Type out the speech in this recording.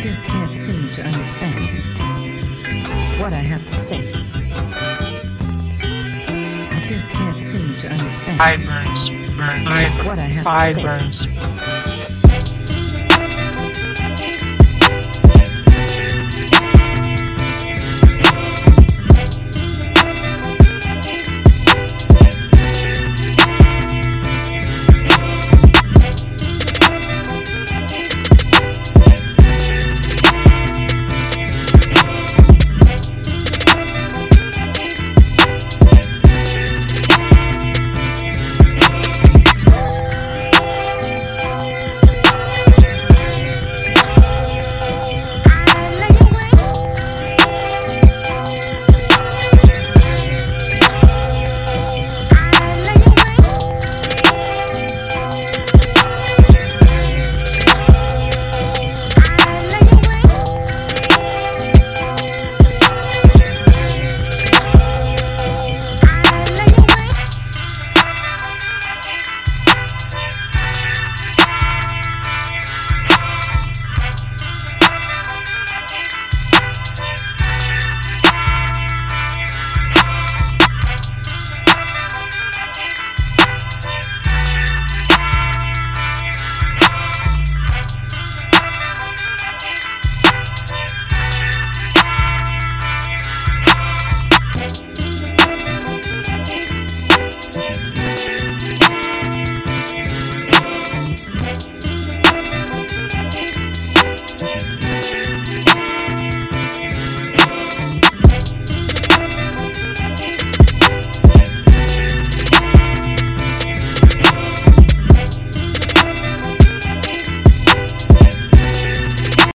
just can't seem to understand what I have to say. I just can't seem to understand Sideburns, what I have sideburns. to say.